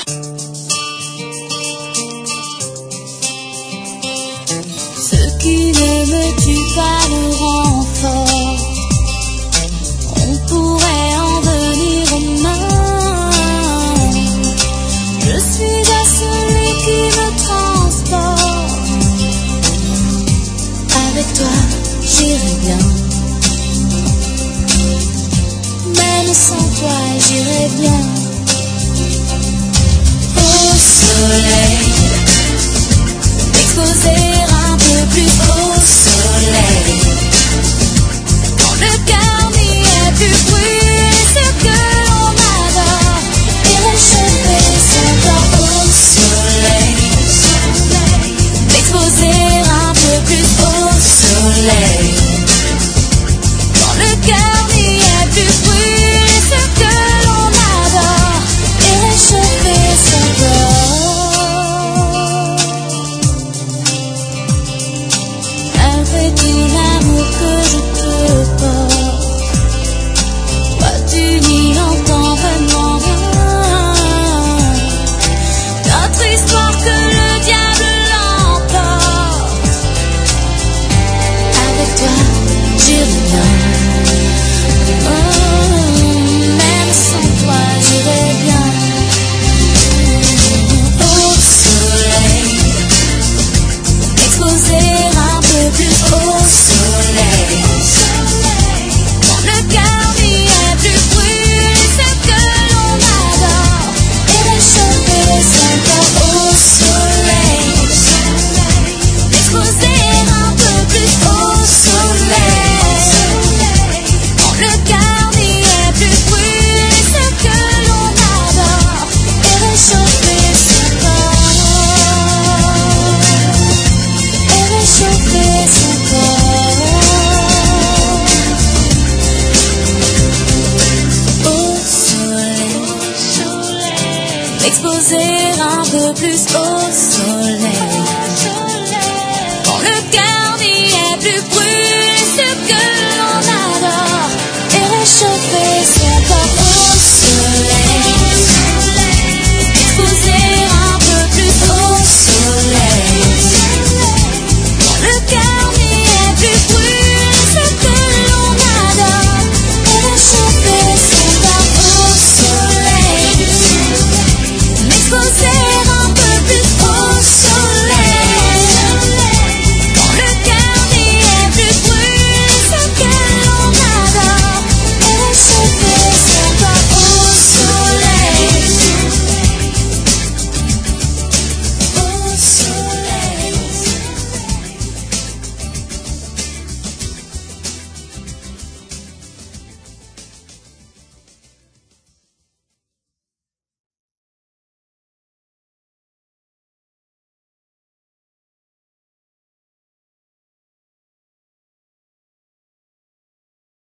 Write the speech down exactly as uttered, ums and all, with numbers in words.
Ce qui ne me tue pas me rend fort. On pourrait en venir aux mains. Je suis à celui qui me transporte. Avec toi, j'irai bien. Même sans toi, j'irai bien. Au soleil, m'exposer un peu plus au soleil. Quand le cœur n'y est plus brûlé, ce que l'on adore, et réchauffer son corps au soleil. M'exposer un peu plus au soleil. Quand le cœur n'y est plus brûlé, ce que l'on adore, et réchauffer son corps. Avec tout l'amour que je te porte, toi tu n'y entends vraiment rien. Notre histoire que le diable l'emporte. Avec toi j'irai bien. Oh, même sans toi j'irai bien. Au soleil, exposer un peu plus au soleil. Quand le cœur n'y est plus brûlé, ce que l'on adore, et réchauffer son corps au soleil. Exposer un peu plus au soleil. Quand le cœur n'y est plus brûlé, ce que l'on adore, et réchauffer son corps. Et réchauffer son corps. Au soleil, exposer un peu plus au soleil. Quand le cœur n'y est plus brûlé, ce que l'on adore, et réchauffer son